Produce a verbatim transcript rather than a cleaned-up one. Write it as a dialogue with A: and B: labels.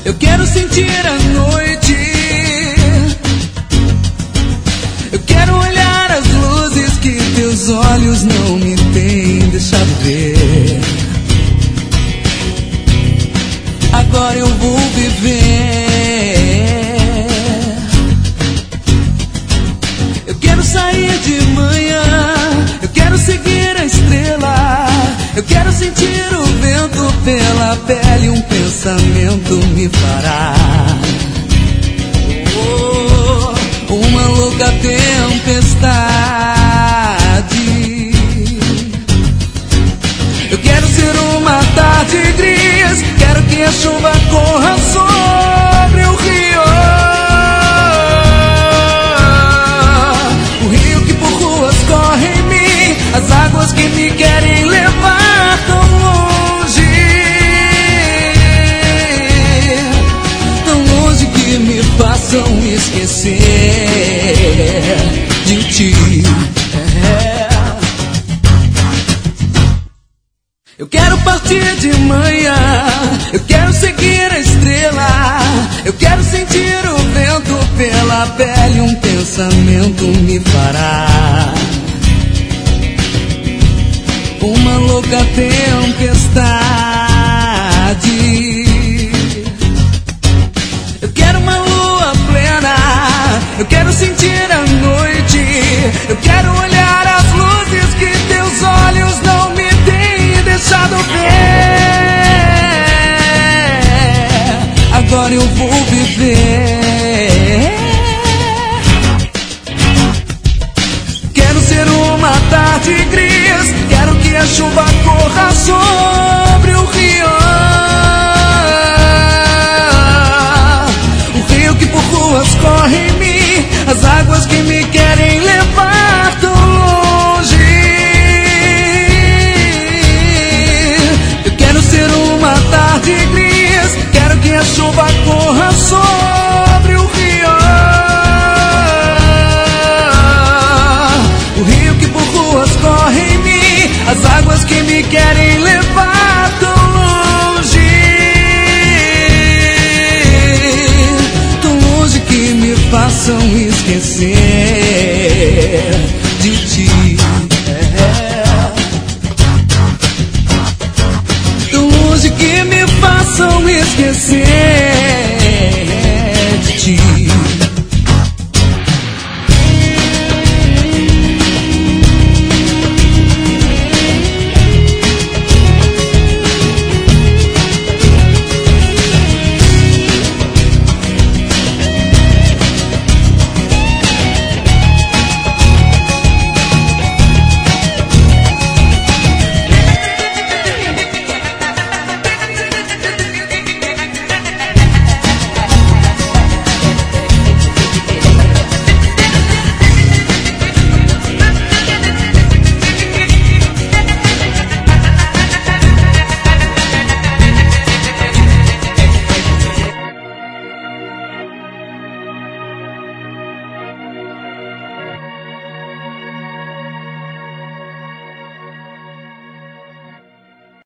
A: Eu quero sentir a noite, eu quero olhar as luzes que teus olhos não me têm deixado ver. Agora eu vou viver. Eu quero sair de manhã, eu quero seguir a estrela, eu quero sentir o vento pela pele, um pensamento me parar. Oh, uma louca tempestade. Eu quero ser uma tarde gris, quero que a chuva corra sobre o rio. O rio que por ruas corre em mim, as águas que me querem levar tão longe, tão longe que me façam esquecer de ti. É. Eu quero partir de manhã, eu quero seguir a estrela, eu quero sentir o vento pela pele, um pensamento me fará. Uma louca tempestade. Eu quero uma lua plena, eu quero sentir a noite, eu quero olhar as luzes que teus olhos não me têm deixado ver. Agora eu vou viver. Quero ser uma tarde gris, quero que a chuva corra sobre o rio. O rio que por ruas corre em mim, as águas que me querem levar tão longe. Eu quero ser uma tarde gris, quero que a chuva corra sobre o rio. O rio que por ruas corre em mim, as águas que me querem levar tão longe, tão longe que me façam esquecer